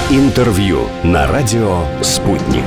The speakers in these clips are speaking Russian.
Интервью на радио «Спутник».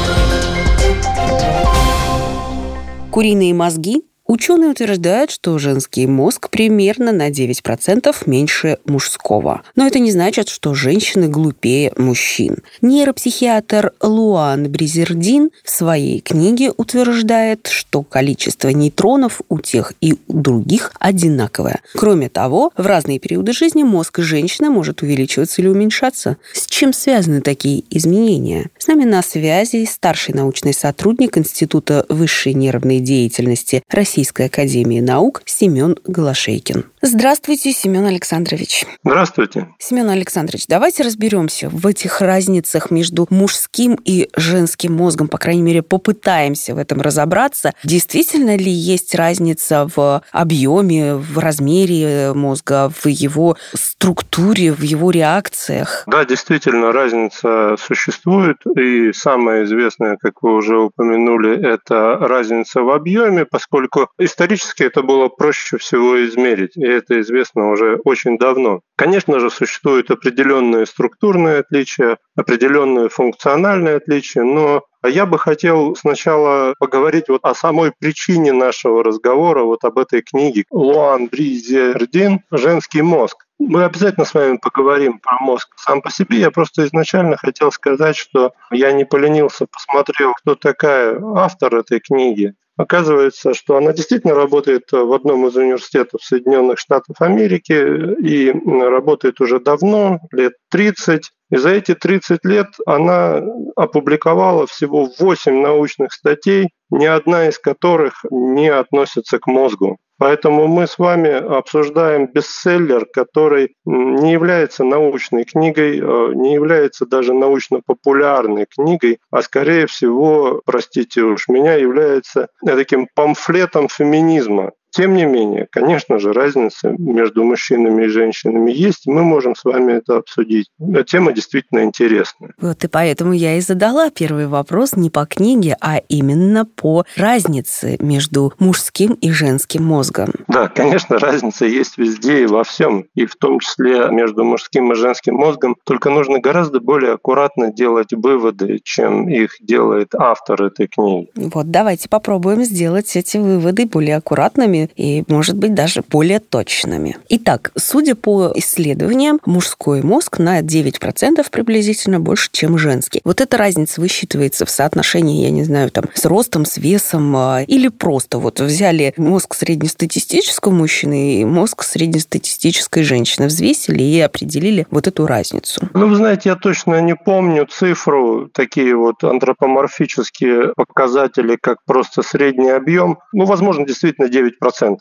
Куриные мозги. Ученые утверждают, что женский мозг примерно на 9% меньше мужского. Но это не значит, что женщины глупее мужчин. Нейропсихиатр Луан Бризердин в своей книге утверждает, что количество нейтронов у тех и у других одинаковое. Кроме того, в разные периоды жизни мозг женщины может увеличиваться или уменьшаться. С чем связаны такие изменения? С нами на связи старший научный сотрудник Института высшей нервной деятельности Российской академии наук Семен Голошейкин. Здравствуйте, Семен Александрович. Здравствуйте. Семен Александрович, давайте разберемся в этих разницах между мужским и женским мозгом. По крайней мере, попытаемся в этом разобраться. Действительно ли есть разница в объеме, в размере мозга, в его структуре, в его реакциях? Да, действительно, разница существует. И самое известное, как вы уже упомянули, это разница в объеме, поскольку исторически это было проще всего измерить, и это известно уже очень давно. Конечно же, существуют определенные структурные отличия, определенные функциональные отличия, но я бы хотел сначала поговорить о самой причине нашего разговора, об этой книге Луан Бризердин «Женский мозг». Мы обязательно с вами поговорим про мозг сам по себе. Я просто изначально хотел сказать, что я не поленился, посмотрел, кто такая автор этой книги. Оказывается, что она действительно работает в одном из университетов Соединенных Штатов Америки и работает уже давно, лет 30. И за эти 30 лет она опубликовала всего 8 научных статей, ни одна из которых не относится к мозгу. Поэтому мы с вами обсуждаем бестселлер, который не является научной книгой, не является даже научно-популярной книгой, а скорее всего, простите уж меня, является таким памфлетом феминизма. Тем не менее, конечно же, разница между мужчинами и женщинами есть, мы можем с вами это обсудить. Тема действительно интересная. И поэтому я и задала первый вопрос не по книге, а именно по разнице между мужским и женским мозгом. Да, конечно, разница есть везде и во всем, и в том числе между мужским и женским мозгом, только нужно гораздо более аккуратно делать выводы, чем их делает автор этой книги. Давайте попробуем сделать эти выводы более аккуратными и, может быть, даже более точными. Итак, судя по исследованиям, мужской мозг на 9% приблизительно больше, чем женский. Эта разница высчитывается в соотношении, я не знаю, с ростом, с весом, или просто взяли мозг среднестатистического мужчины и мозг среднестатистической женщины, взвесили и определили эту разницу. Вы знаете, я точно не помню цифру, такие антропоморфические показатели, как просто средний объем. Возможно, действительно 9%.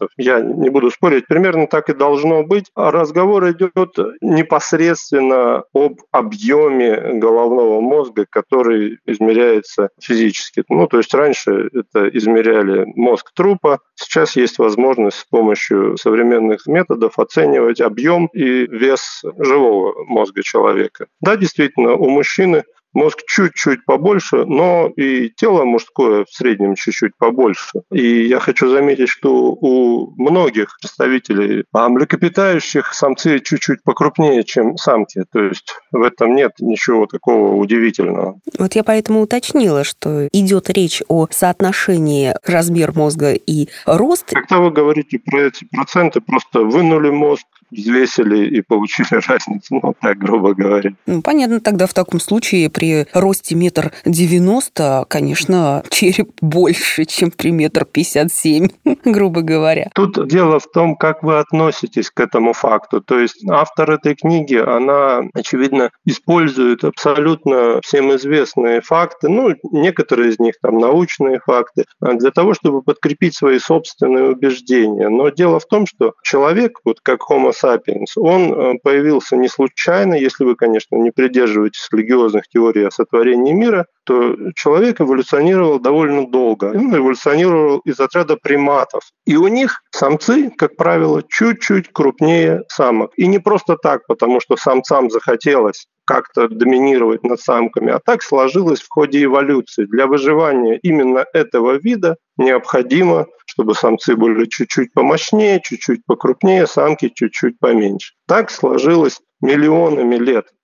Я не буду спорить, примерно так и должно быть. А разговор идет непосредственно об объеме головного мозга, который измеряется физически. То есть раньше это измеряли мозг трупа, сейчас есть возможность с помощью современных методов оценивать объем и вес живого мозга человека. Да, действительно, у мужчины мозг чуть-чуть побольше, но и тело мужское в среднем чуть-чуть побольше. И я хочу заметить, что у многих представителей млекопитающих самцы чуть-чуть покрупнее, чем самки. То есть в этом нет ничего такого удивительного. Я поэтому уточнила, что идет речь о соотношении размер мозга и рост. Когда вы говорите про эти проценты, просто вынули мозг, взвесили и получили разницу, так грубо говоря. Понятно, тогда в таком случае при росте 1,90 м, конечно, череп больше, чем при 1,57 м, грубо говоря. Тут дело в том, как вы относитесь к этому факту. То есть автор этой книги, она, очевидно, использует абсолютно всем известные факты, некоторые из них научные факты, для того, чтобы подкрепить свои собственные убеждения. Но дело в том, что человек, как Homo sapiens, он появился не случайно, если вы, конечно, не придерживаетесь религиозных теорий о сотворении мира, то человек эволюционировал довольно долго. Он эволюционировал из отряда приматов. И у них самцы, как правило, чуть-чуть крупнее самок. И не просто так, потому что самцам захотелось как-то доминировать над самками, а так сложилось в ходе эволюции. Для выживания именно этого вида необходимо, чтобы самцы были чуть-чуть помощнее, чуть-чуть покрупнее, самки чуть-чуть поменьше. Так сложилось миллионами лет.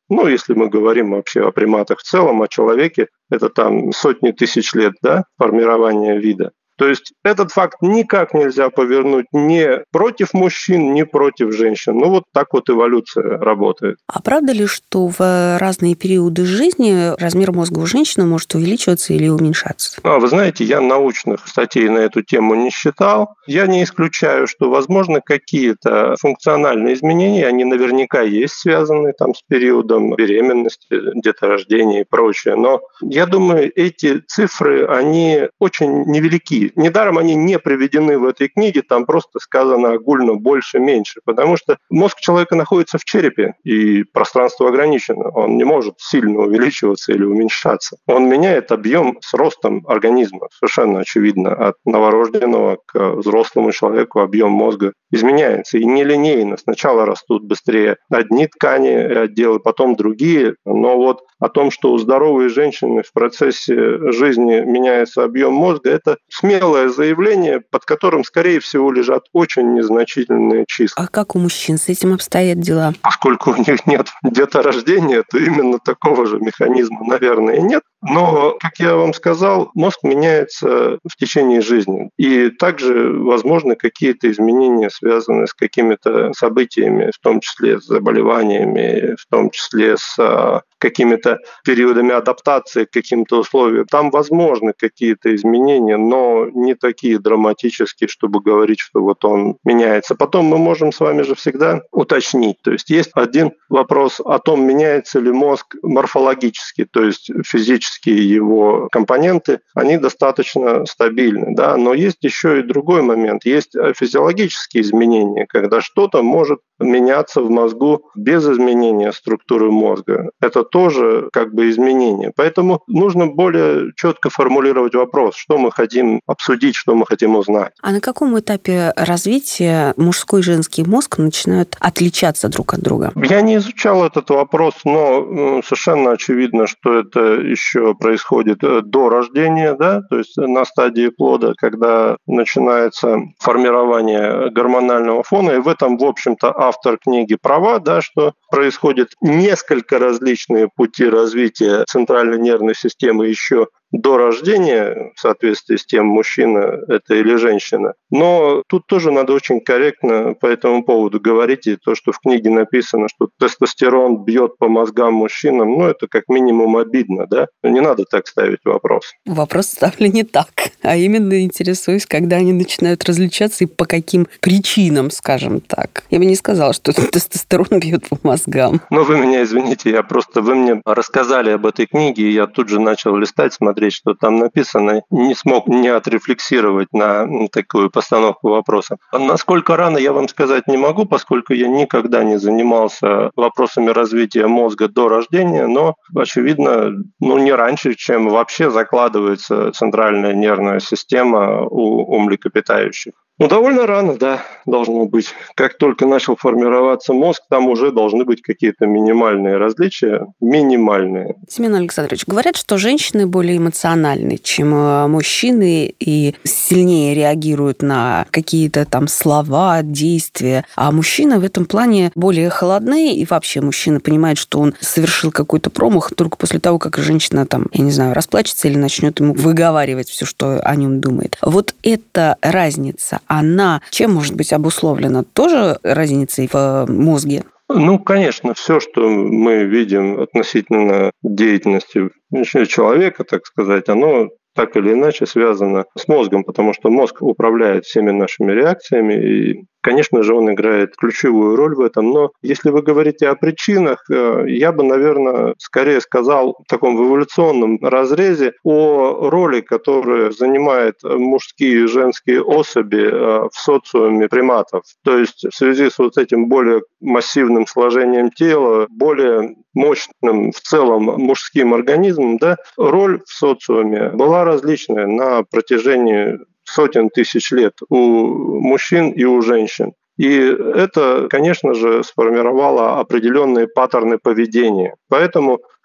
Ну, если мы говорим вообще о приматах в целом, о человеке, это там сотни тысяч лет, да, формирования вида. То есть этот факт никак нельзя повернуть ни против мужчин, ни против женщин. Ну вот так вот эволюция работает. А правда ли, что в разные периоды жизни размер мозга у женщины может увеличиваться или уменьшаться? Вы знаете, я научных статей на эту тему не считал. Я не исключаю, что, возможно, какие-то функциональные изменения, они наверняка есть связаны там с периодом беременности, деторождения и прочее. Но я думаю, эти цифры, они очень невелики. Недаром они не приведены в этой книге, там просто сказано огульно больше-меньше, потому что мозг человека находится в черепе, и пространство ограничено. Он не может сильно увеличиваться или уменьшаться. Он меняет объем с ростом организма. Совершенно очевидно. От новорожденного к взрослому человеку объем мозга изменяется. И нелинейно. Сначала растут быстрее одни ткани и отделы, потом другие. Но вот о том, что у здоровой женщины в процессе жизни меняется объем мозга, это смелое заявление, под которым, скорее всего, лежат очень незначительные числа. А как у мужчин с этим обстоят дела? Поскольку у них нет деторождения, то именно такого же механизма, наверное, и нет. Но, как я вам сказал, мозг меняется в течение жизни. И также возможны какие-то изменения, связанные с какими-то событиями, в том числе с заболеваниями, в том числе с какими-то периодами адаптации к каким-то условиям. Там возможны какие-то изменения, но не такие драматические, чтобы говорить, что вот он меняется. Потом мы можем с вами же всегда уточнить. То есть есть один вопрос о том, меняется ли мозг морфологически, то есть физические его компоненты, они достаточно стабильны. Да? Но есть еще и другой момент. Есть физиологические изменения, когда что-то может меняться в мозгу без изменения структуры мозга. Это тоже как бы изменение. Поэтому нужно более четко формулировать вопрос, что мы хотим обсудить, что мы хотим узнать. А на каком этапе развития мужской и женский мозг начинают отличаться друг от друга? Я не изучал этот вопрос, но совершенно очевидно, что это еще происходит до рождения, да, то есть на стадии плода, когда начинается формирование гормонального фона, и в этом, в общем-то, автор книги права, да, что происходит несколько различные пути развития центральной нервной системы еще до рождения, в соответствии с тем, мужчина это или женщина. Но тут тоже надо очень корректно по этому поводу говорить. И то, что в книге написано, что тестостерон бьет по мозгам мужчинам, это как минимум обидно, да? Не надо так ставить вопрос. Вопрос ставлю не так, а именно интересуюсь, когда они начинают различаться и по каким причинам, скажем так. Я бы не сказала, что тестостерон бьет по мозгам. Вы меня извините, вы мне рассказали об этой книге, и я тут же начал листать, смотреть, что там написано, не смог не отрефлексировать на такую постановку вопроса. Насколько рано, я вам сказать не могу, поскольку я никогда не занимался вопросами развития мозга до рождения, но, очевидно, не раньше, чем вообще закладывается центральная нервная система у млекопитающих. Довольно рано, да, должно быть. Как только начал формироваться мозг, там уже должны быть какие-то минимальные различия. Минимальные. Семен Александрович, говорят, что женщины более эмоциональны, чем мужчины, и сильнее реагируют на какие-то там слова, действия. А мужчины в этом плане более холодны, и вообще мужчина понимает, что он совершил какой-то промах только после того, как женщина расплачется или начнет ему выговаривать все, что о нем думает. Вот эта разница, она чем может быть обусловлена? Тоже разницей в мозге? Конечно, все, что мы видим относительно деятельности человека, так сказать, оно так или иначе связано с мозгом, потому что мозг управляет всеми нашими реакциями, и, конечно же, он играет ключевую роль в этом. Но если вы говорите о причинах, я бы, наверное, скорее сказал в таком эволюционном разрезе о роли, которую занимают мужские и женские особи в социуме приматов. То есть в связи с вот этим более массивным сложением тела, более мощным в целом мужским организмом, да, роль в социуме была различная на протяжении сотен тысяч лет у мужчин и у женщин. И это, конечно же, сформировало определенные паттерны поведения. Поэтому,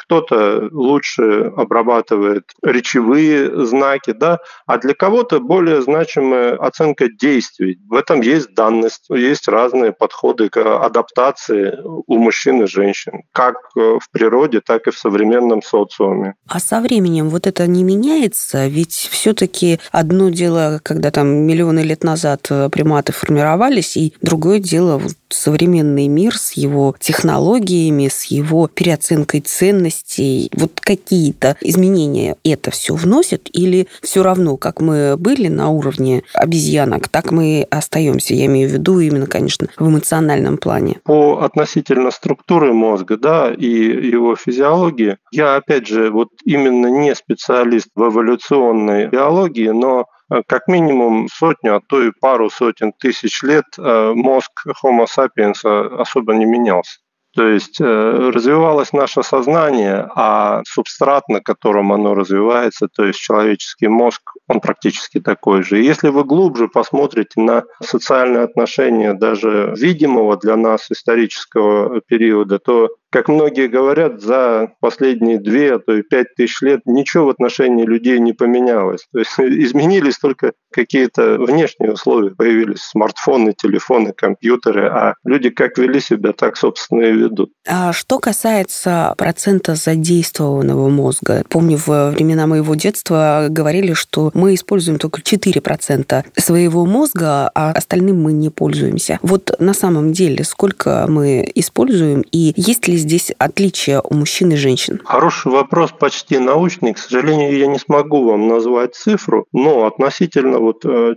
кто-то лучше обрабатывает речевые знаки, да, а для кого-то более значимая оценка действий. В этом есть данность, есть разные подходы к адаптации у мужчин и женщин, как в природе, так и в современном социуме. А со временем вот это не меняется? Ведь все-таки одно дело, когда там миллионы лет назад приматы формировались, и другое дело вот современный мир с его технологиями, с его переоценкой ценностей. Вот какие-то изменения это все вносит, или все равно, как мы были на уровне обезьянок, так мы остаемся? Я имею в виду именно, конечно, в эмоциональном плане. По относительно структуры мозга, да, и его физиологии, я, опять же, вот именно не специалист в эволюционной биологии, но как минимум сотню, а то и пару сотен тысяч лет мозг Homo sapiens особо не менялся. То есть развивалось наше сознание, а субстрат, на котором оно развивается, то есть человеческий мозг, он практически такой же. И если вы глубже посмотрите на социальные отношения даже видимого для нас исторического периода, то, как многие говорят, за последние 2, а то и 5 тысяч лет ничего в отношении людей не поменялось. То есть изменились только какие-то внешние условия. Появились смартфоны, телефоны, компьютеры, а люди как вели себя, так, собственно, и ведут. А что касается процента задействованного мозга, помню, во времена моего детства говорили, что мы используем только 4% своего мозга, а остальным мы не пользуемся. Вот на самом деле сколько мы используем, и есть ли здесь отличия у мужчин и женщин? Хороший вопрос, почти научный. К сожалению, я не смогу вам назвать цифру, но относительно 4%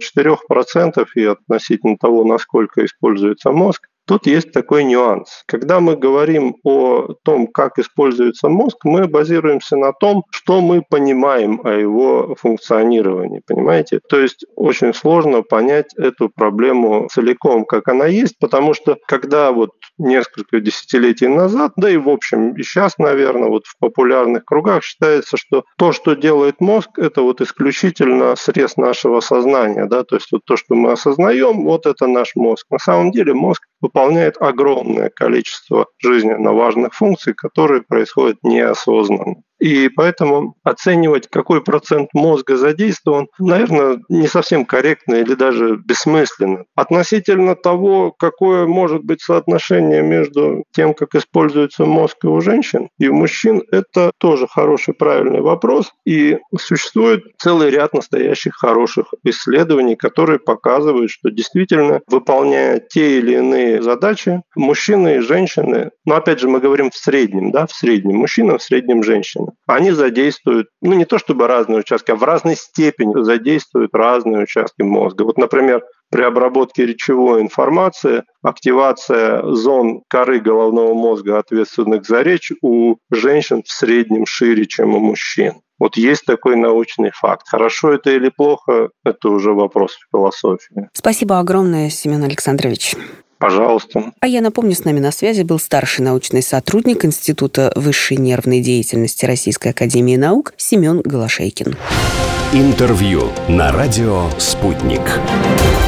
и относительно того, насколько используется мозг, тут есть такой нюанс. Когда мы говорим о том, как используется мозг, мы базируемся на том, что мы понимаем о его функционировании, понимаете? То есть очень сложно понять эту проблему целиком, как она есть, потому что когда несколько десятилетий назад, да и в общем и сейчас, наверное, в популярных кругах считается, что то, что делает мозг, это исключительно срез нашего сознания, да, то есть то, что мы осознаем, это наш мозг. На самом деле мозг выполняет огромное количество жизненно важных функций, которые происходят неосознанно. И поэтому оценивать, какой процент мозга задействован, наверное, не совсем корректно или даже бессмысленно. Относительно того, какое может быть соотношение между тем, как используется мозг и у женщин, и у мужчин, это тоже хороший, правильный вопрос. И существует целый ряд настоящих хороших исследований, которые показывают, что действительно, выполняя те или иные задачи, мужчины и женщины, но опять же мы говорим в среднем, да, в среднем мужчина, в среднем женщина, они задействуют, не то чтобы разные участки, а в разной степени задействуют разные участки мозга. Например, при обработке речевой информации активация зон коры головного мозга, ответственных за речь, у женщин в среднем шире, чем у мужчин. Есть такой научный факт. Хорошо это или плохо, это уже вопрос философии. Спасибо огромное, Семен Александрович. Пожалуйста. А я напомню, с нами на связи был старший научный сотрудник Института высшей нервной деятельности Российской академии наук Семен Голошейкин. Интервью на радио «Спутник».